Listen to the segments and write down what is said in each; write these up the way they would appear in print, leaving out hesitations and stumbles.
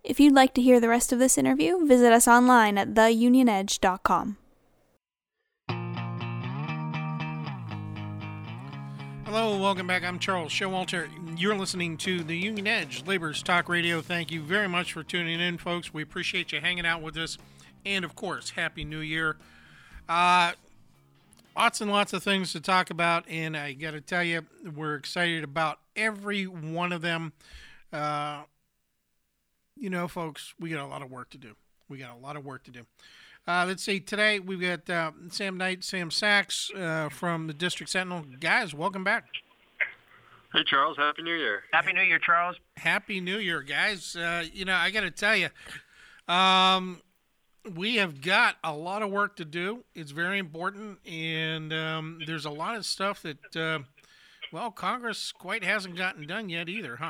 If you'd like to hear the rest of this interview, visit us online at theunionedge.com. Hello, welcome back. I'm Charles Showalter. You're listening to the Union Edge Labor's Talk Radio. Thank you very much for tuning in, folks. We appreciate you hanging out with us. And, of course, Happy New Year. Lots and lots of things to talk about, and I got to tell you, we're excited about every one of them. Folks, we got a lot of work to do. Let's see, today we've got Sam Knight, Sam Sachs from the District Sentinel. Guys, welcome back. Hey, Charles. Happy New Year. Happy New Year, Charles. Happy New Year, guys. I got to tell you, we have got a lot of work to do. It's very important, and there's a lot of stuff that, Congress quite hasn't gotten done yet either, huh?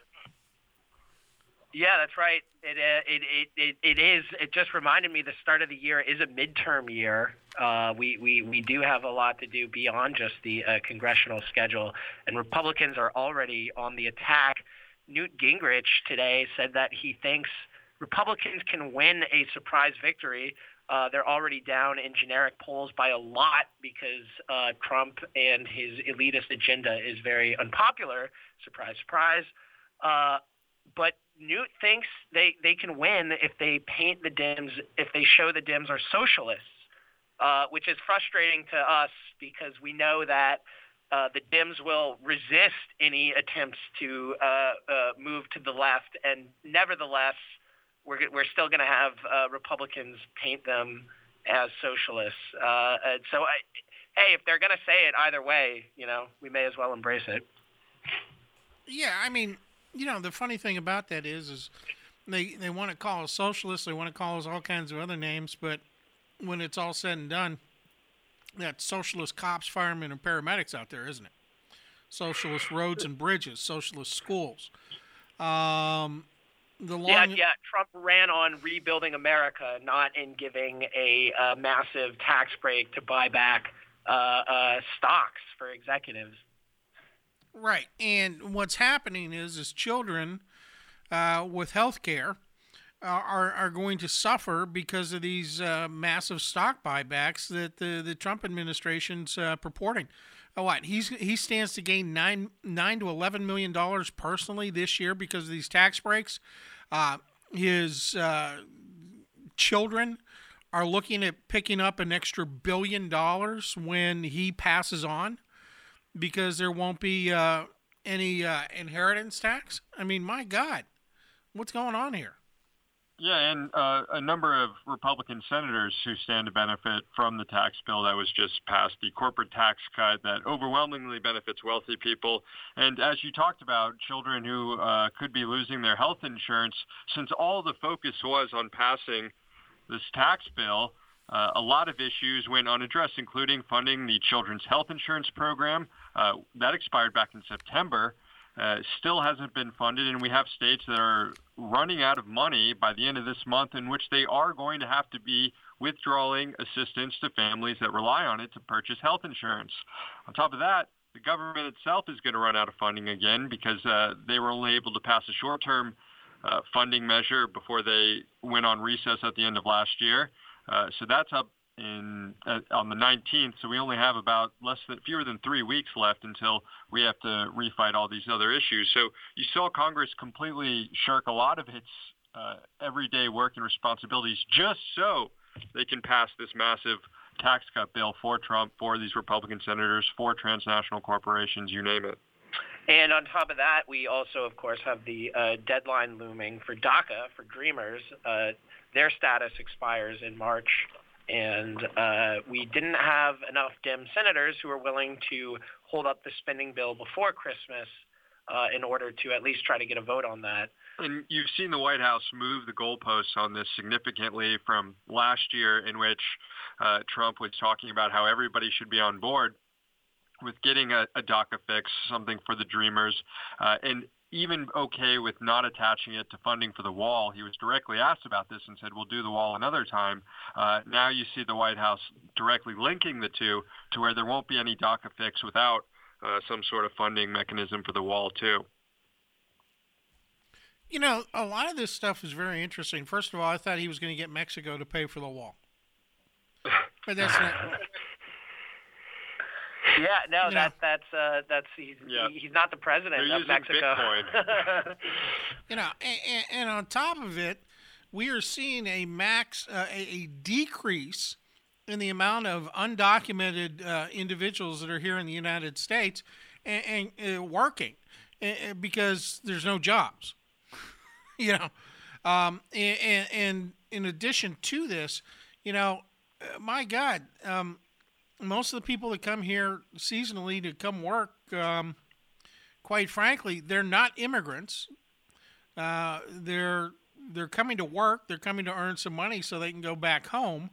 Yeah, that's right. It is. It just reminded me the start of the year is a midterm year. We do have a lot to do beyond just the congressional schedule, and Republicans are already on the attack. Newt Gingrich today said that he thinks Republicans can win a surprise victory. They're already down in generic polls by a lot because Trump and his elitist agenda is very unpopular. Surprise, surprise. But Newt thinks they can win if they paint the Dems, if they show the Dems are socialists, which is frustrating to us because we know that the Dems will resist any attempts to move to the left, and nevertheless, we're still going to have Republicans paint them as socialists. Hey, if they're going to say it either way, we may as well embrace it. Yeah, I mean, the funny thing about that is they want to call us socialists, they want to call us all kinds of other names, but when it's all said and done, that's socialist cops, firemen, and paramedics out there, isn't it? Socialist roads and bridges, socialist schools. Trump ran on rebuilding America, not in giving a massive tax break to buy back stocks for executives. Right, and what's happening is children with health care are going to suffer because of these massive stock buybacks that the Trump administration's purporting. He stands to gain $9 to $11 million personally this year because of these tax breaks. His children are looking at picking up an extra $1 billion when he passes on, because there won't be any inheritance tax. I mean, my God, what's going on here? Yeah, and a number of Republican senators who stand to benefit from the tax bill that was just passed, the corporate tax cut that overwhelmingly benefits wealthy people. And as you talked about, children who could be losing their health insurance, since all the focus was on passing this tax bill, a lot of issues went unaddressed, including funding the Children's Health Insurance Program. That expired back in September. Still hasn't been funded, and we have states that are running out of money by the end of this month, in which they are going to have to be withdrawing assistance to families that rely on it to purchase health insurance. On top of that, the government itself is going to run out of funding again because they were only able to pass a short-term funding measure before they went on recess at the end of last year. So that's up on the 19th. So we only have about fewer than 3 weeks left until we have to refight all these other issues. So you saw Congress completely shirk a lot of its everyday work and responsibilities just so they can pass this massive tax cut bill for Trump, for these Republican senators, for transnational corporations, you name it. And on top of that, we also, of course, have the deadline looming for DACA, for Dreamers. Their status expires in March, and we didn't have enough Dem senators who were willing to hold up the spending bill before Christmas in order to at least try to get a vote on that. And you've seen the White House move the goalposts on this significantly from last year, in which Trump was talking about how everybody should be on board with getting a DACA fix, something for the Dreamers, and even okay with not attaching it to funding for the wall. He was directly asked about this and said, we'll do the wall another time. Now you see the White House directly linking the two to where there won't be any DACA fix without some sort of funding mechanism for the wall too. You know, a lot of this stuff is very interesting. First of all, I thought he was going to get Mexico to pay for the wall. But that's not. Yeah, no, Yeah. that's he's not the president They're of using Mexico. Bitcoin. You know, and on top of it, we are seeing a decrease in the amount of undocumented individuals that are here in the United States and working because there's no jobs. You know, and in addition to this, you know, my God, most of the people that come here seasonally to come work, quite frankly, they're not immigrants. They're coming to work. They're coming to earn some money so they can go back home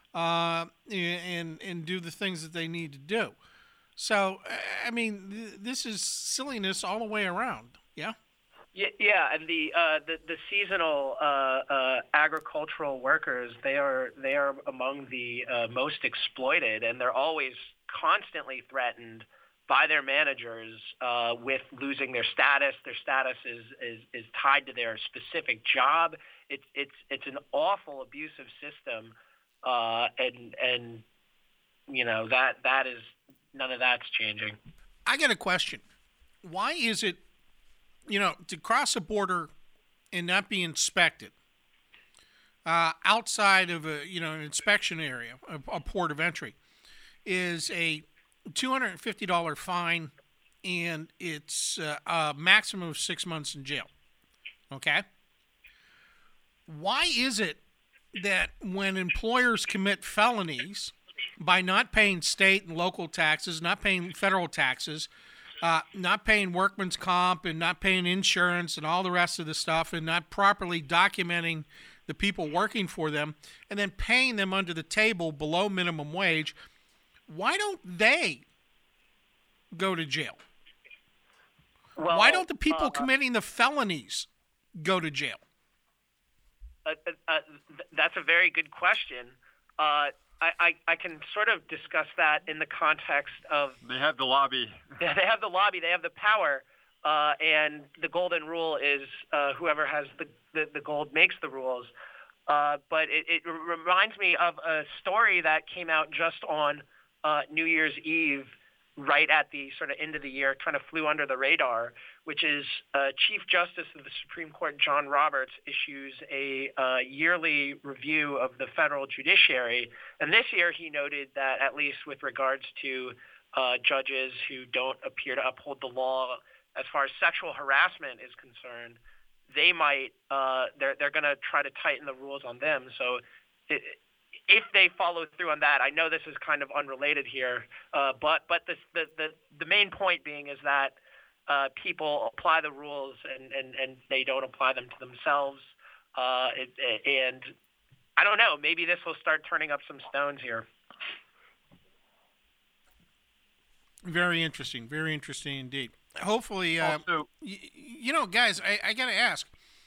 and do the things that they need to do. So, I mean, this is silliness all the way around. Yeah. Yeah, and the seasonal agricultural workers, they are among the most exploited, and they're always constantly threatened by their managers with losing their status. Their status is tied to their specific job. It's an awful abusive system, and you know that is none of that's changing. I got a question. Why is it, you know, to cross a border and not be inspected outside of an inspection area, a port of entry, is a $250 fine, and it's a maximum of 6 months in jail. Okay? Why is it that when employers commit felonies by not paying state and local taxes, not paying federal taxes, not paying workman's comp and not paying insurance and all the rest of the stuff, and not properly documenting the people working for them, and then paying them under the table below minimum wage, why don't they go to jail? Well, Why don't the people committing the felonies go to jail? That's a very good question. I can sort of discuss that in the context of They have the lobby. they have the lobby, they have the power, and the golden rule is whoever has the gold makes the rules. But it reminds me of a story that came out just on New Year's Eve, right at the sort of end of the year, kind of flew under the radar, which is Chief Justice of the Supreme Court John Roberts issues a yearly review of the federal judiciary. And this year he noted that, at least with regards to judges who don't appear to uphold the law as far as sexual harassment is concerned, they might they're going to try to tighten the rules on them. So if they follow through on that, I know this is kind of unrelated here, but the main point being is that people apply the rules and they don't apply them to themselves. And I don't know, maybe this will start turning up some stones here. Very interesting indeed. Hopefully, Also, you know, guys, I got to ask.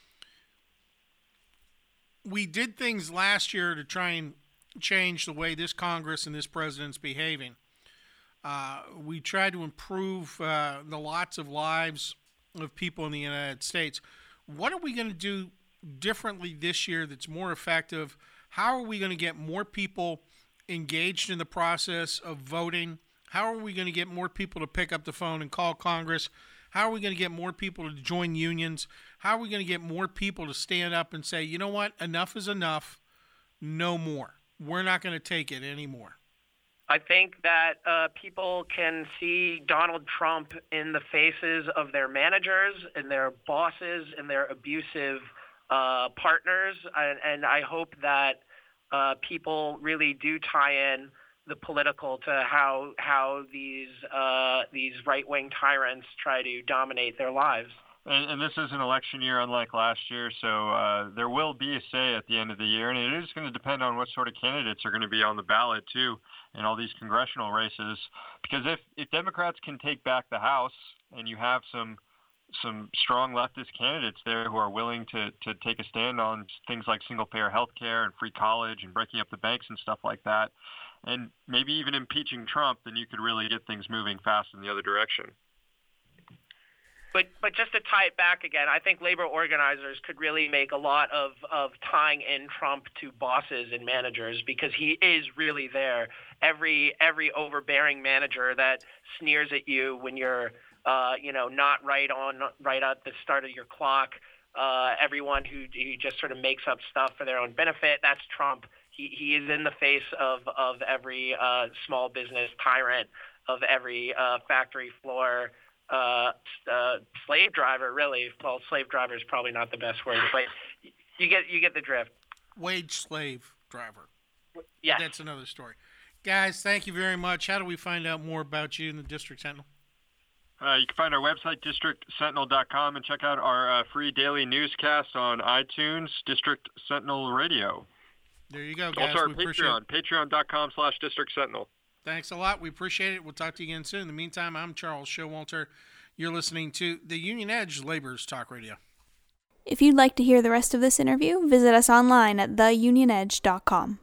We did things last year to try and change the way this Congress and this president's behaving. We tried to improve the lots of lives of people in the United States. What are we going to do differently this year that's more effective? How are we going to get more people engaged in the process of voting? How are we going to get more people to pick up the phone and call Congress? How are we going to get more people to join unions? How are we going to get more people to stand up and say, you know what, enough is enough, no more. We're not going to take it anymore. I think that people can see Donald Trump in the faces of their managers and their bosses and their abusive partners, and I hope that people really do tie in the political to how these right-wing tyrants try to dominate their lives. and this is an election year unlike last year, so there will be a say at the end of the year, and it is going to depend on what sort of candidates are going to be on the ballot, too, in all these congressional races. Because if Democrats can take back the House and you have some strong leftist candidates there who are willing to take a stand on things like single-payer health care and free college and breaking up the banks and stuff like that, and maybe even impeaching Trump, then you could really get things moving fast in the other direction. But just to tie it back again, I think labor organizers could really make a lot of tying in Trump to bosses and managers, because he is really there. Every overbearing manager that sneers at you when you're not right at the start of your clock, everyone who just sort of makes up stuff for their own benefit, that's Trump. He is in the face of every small business tyrant, of every factory floor slave driver, really. Well, slave driver is probably not the best word, but you get the drift. Wage slave driver. Yeah, that's another story. Guys, thank you very much. How do we find out more about you in the District Sentinel? You can find our website, districtsentinel.com, and check out our free daily newscast on iTunes, District Sentinel Radio. There you go, guys. Also our Patreon, patreon.com/District Sentinel. Thanks a lot. We appreciate it. We'll talk to you again soon. In the meantime, I'm Charles Showalter. You're listening to the Union Edge Labor's Talk Radio. If you'd like to hear the rest of this interview, visit us online at theunionedge.com.